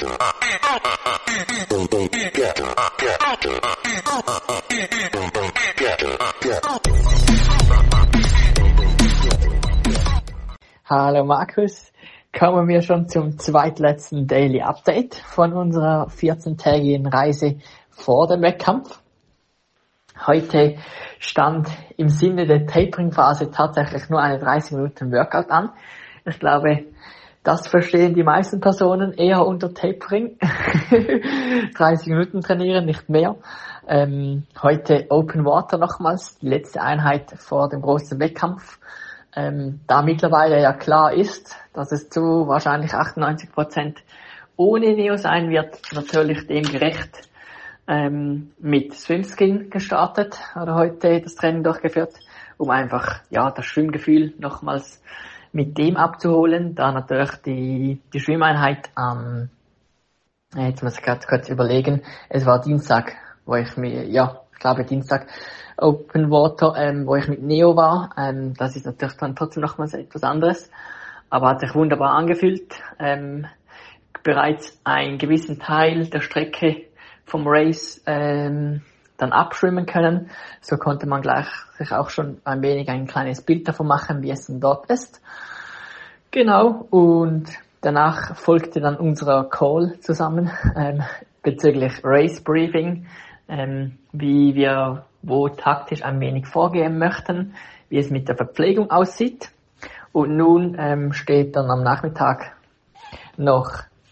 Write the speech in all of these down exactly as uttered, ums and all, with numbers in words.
Hallo Markus, kommen wir schon zum zweitletzten Daily Update von unserer vierzehntägigen Reise vor dem Wettkampf. Heute stand im Sinne der Tapering-Phase tatsächlich nur eine dreißig Minuten Workout an. Ich glaube, das verstehen die meisten Personen eher unter Tapering. dreißig Minuten trainieren, nicht mehr. Ähm, heute Open Water nochmals, die letzte Einheit vor dem großen Wettkampf. Ähm, da mittlerweile ja klar ist, dass es zu wahrscheinlich achtundneunzig Prozent ohne Neo sein wird, natürlich dem gerecht ähm, mit Swimskin gestartet oder heute das Training durchgeführt, um einfach ja das Schwimmgefühl nochmals mit dem abzuholen, da natürlich die die Schwimmeinheit am ähm, jetzt muss ich gerade kurz überlegen, es war Dienstag, wo ich mir ja ich glaube Dienstag Open Water, ähm, wo ich mit Neo war. Ähm, das ist natürlich dann trotzdem nochmals etwas anderes, aber hat sich wunderbar angefühlt. Ähm, bereits einen gewissen Teil der Strecke vom Race ähm, dann abschwimmen können. So konnte man gleich sich auch schon ein wenig ein kleines Bild davon machen, wie es denn dort ist. Genau, und danach folgte dann unser Call zusammen ähm, bezüglich Race Briefing, ähm, wie wir wo taktisch ein wenig vorgehen möchten, wie es mit der Verpflegung aussieht. Und nun ähm, steht dann am Nachmittag noch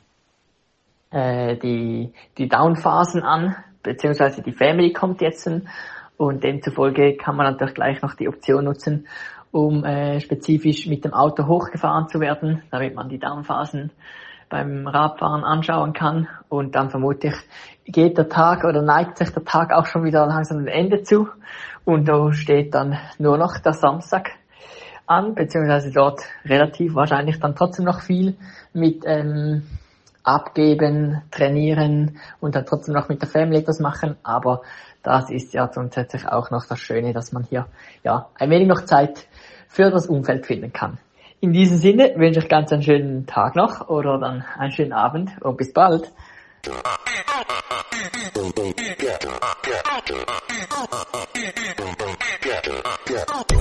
äh, die die Downphasen an, beziehungsweise die Family kommt jetzt und demzufolge kann man natürlich gleich noch die Option nutzen, um äh, spezifisch mit dem Auto hochgefahren zu werden, damit man die Downphasen beim Radfahren anschauen kann und dann vermutlich geht der Tag oder neigt sich der Tag auch schon wieder langsam dem Ende zu und da steht dann nur noch der Samstag an, beziehungsweise dort relativ wahrscheinlich dann trotzdem noch viel mit ähm, Abgeben, Trainieren und dann trotzdem noch mit der Family etwas machen, aber das ist ja grundsätzlich auch noch das Schöne, dass man hier ja ein wenig noch Zeit für das Umfeld finden kann. In diesem Sinne wünsche ich ganz einen schönen Tag noch oder dann einen schönen Abend und bis bald. Yeah.